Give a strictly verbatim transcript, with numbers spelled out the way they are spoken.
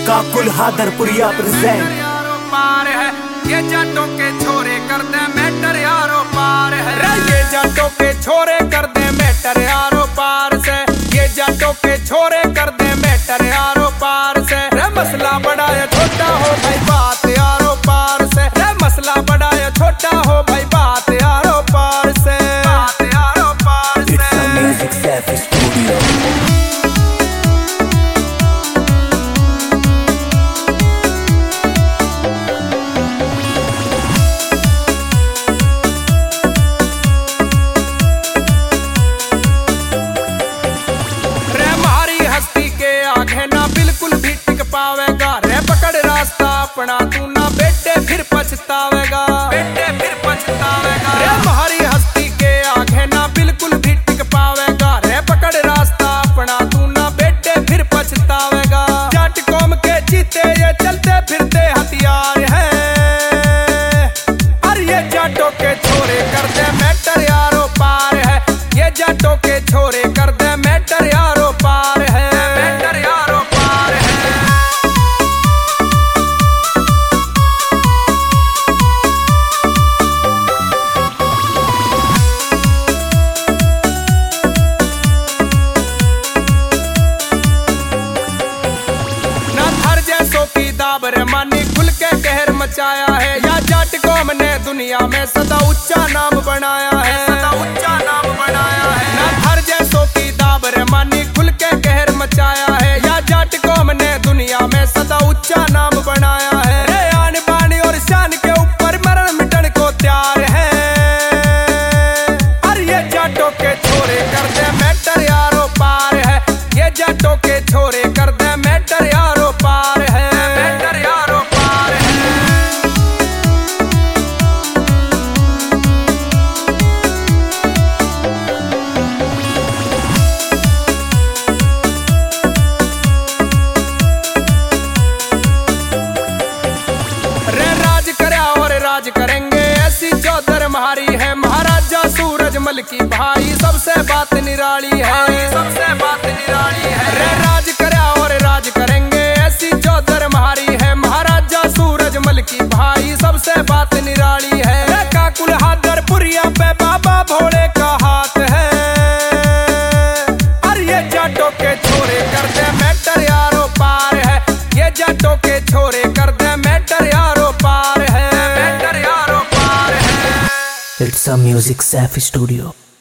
Kakul हादरपुरिया present. पार है ये जाटों के छोरे कर दे मैटर यारो पार है, ये जाटों के छोरे कर दे मैटर यारो पार से, ये जाटों के छोरे कर दे मैटर यारो पार से। रे मसला बड़ा या छोटा हो भाई बात यारो पार से, रे मसला बड़ा या छोटा हो भाई बात यारो पार से, बात यारो पार से। It's a Music Safi Studio। पावेगा रे पकड़ रास्ता अपना तू ना बेटे फिर पछतावेगा, बेटे फिर पछतावेगा। रे हमारी हस्ती के आगे ना बिल्कुल भी टिक पावेगा, रे पकड़ रास्ता अपना तू ना बेटे फिर पछतावेगा। जाट कौम के जीते ये चलते फिरते हथियार हैं, और ये जाटों के छोरे कर दे मैटर यारो पार है, ये जाटों के छोरे कर दे मैटर यारो पार है, मैटर यारो पार है। दाबर मानी खुल के कहर मचाया है, या जाट कौम ने दुनिया में सदा ऊंचा नाम बनाया है, सदा ऊंचा नाम बनाया है। ना हर जैसों की दाबर मानी खुल के कहर मचाया है, या जाट कौम ने दुनिया में सदा ऊंचा नाम बनाया है। रे आन बानी और शान के ऊपर मरण मिटन को तैयार है, और ये जाटों के छोरे कर दे मैटर यारो पार है, ये जाटों के छोरे कर दे मैटर यारो पार है। राज करेंगे ऐसी चौधर हमारी है, महाराजा सूरजमल की भाई सबसे बात निराली है, सबसे बात निराली है। रे राज करा और राज करेंगे ऐसी चौधर हमारी है, महाराजा सूरजमल की भाई सबसे बात निराली है। रे काकुल हादरपुरिया पे बाबा भोले का हाथ है, और ये जाटों के छोरे कर दे मैटर यारो पार है, ये जाटों के छोरे कर दे मैटर यारो पार है। It's a Music Safi Studio।